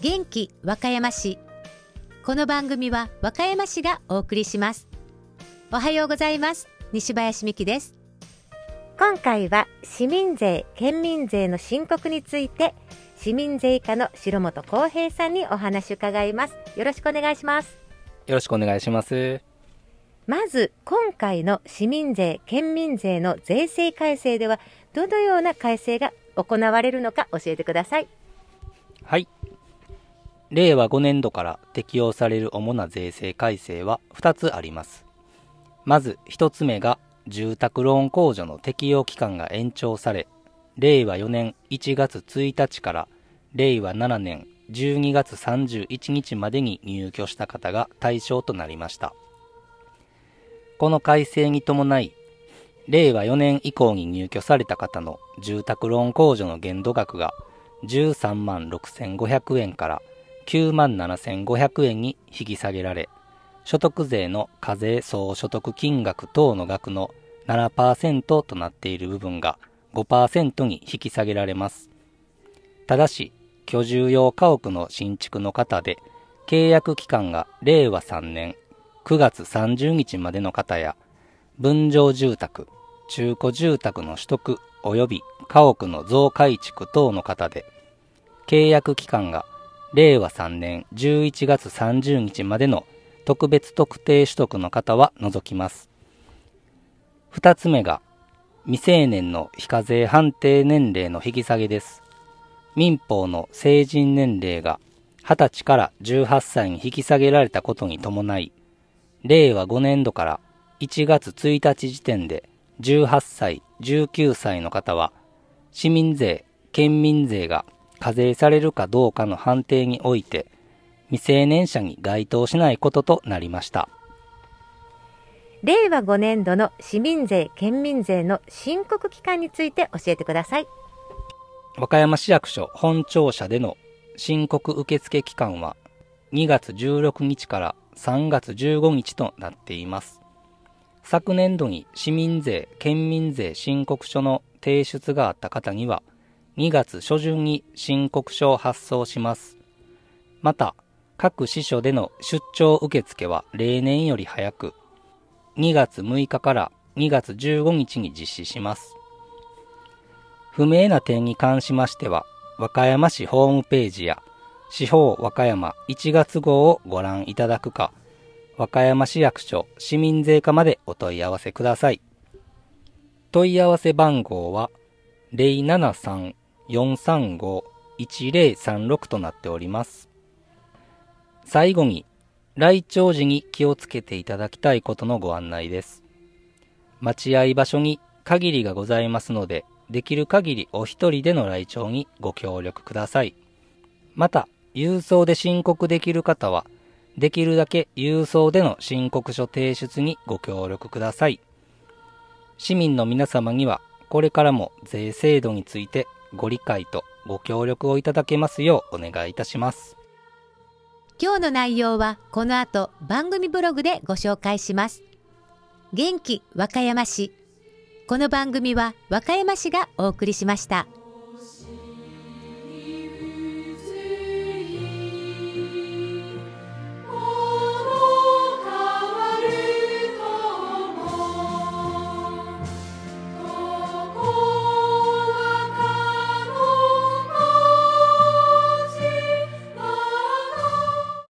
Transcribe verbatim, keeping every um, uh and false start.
元気和歌山市。この番組は和歌山市がお送りします。おはようございます。西林美希です。今回は市民税・県民税の申告について、市民税課の城本康平さんにお話を伺います。よろしくお願いします。 よろしくお願いします。 まず今回の市民税・県民税の税制改正ではどのような改正が行われるのか教えてください。 はい。れいわごねんどから適用される主な税制改正はふたつあります。まずひとつめが住宅ローン控除の適用期間が延長され、れいわよねんいちがつついたちかられいわななねんじゅうにがつさんじゅういちにちまでに入居した方が対象となりました。この改正に伴い、れいわよねん以降に入居された方の住宅ローン控除の限度額がじゅうさんまんろくせんごひゃくえんからきゅうまんななせんごひゃくえんに引き下げられ、所得税の課税総所得金額等の額の ななパーセント となっている部分が ごパーセント に引き下げられます。ただし、居住用家屋の新築の方で、契約期間がれいわさんねんくがつさんじゅうにちまでの方や、分譲住宅、中古住宅の取得及び家屋の増改築等の方で、契約期間がれいわさんねんじゅういちがつさんじゅうにちまでの特別特定取得の方は除きます。二つ目が未成年の非課税判定年齢の引き下げです。民法の成人年齢がはたちからじゅうはっさいに引き下げられたことに伴い、れいわごねんどからいちがつついたち時点でじゅうはっさい、じゅうきゅうさいの方は市民税・県民税が課税されるかどうかの判定において未成年者に該当しないこととなりました。 れいわごねんどの市民税・県民税の申告期間について教えてください。 和歌山市役所本庁舎での申告受付期間はにがつじゅうろくにちからさんがつじゅうごにちとなっています。昨年度に市民税・県民税申告書の提出があった方にはにがつしょじゅんに申告書を発送します。また、各支所での出張受付は例年より早く、にがつむいかからにがつじゅうごにちに実施します。不明な点に関しましては、和歌山市ホームページや市法和歌山いちがつごうをご覧いただくか、和歌山市役所市民税課までお問い合わせください。問い合わせ番号は ゼロななさん よんさんご いちゼロさんろく となっております。最後に、来庁時に気をつけていただきたいことのご案内です。待合場所に限りがございますので、できる限りお一人での来庁にご協力ください。また、郵送で申告できる方は、できるだけ郵送での申告書提出にご協力ください。市民の皆様には、これからも税制度についてご理解とご協力をいただけますようお願いいたします。 今日の内容はこの後番組ブログでご紹介します。元気和歌山市。この番組は和歌山市がお送りしました。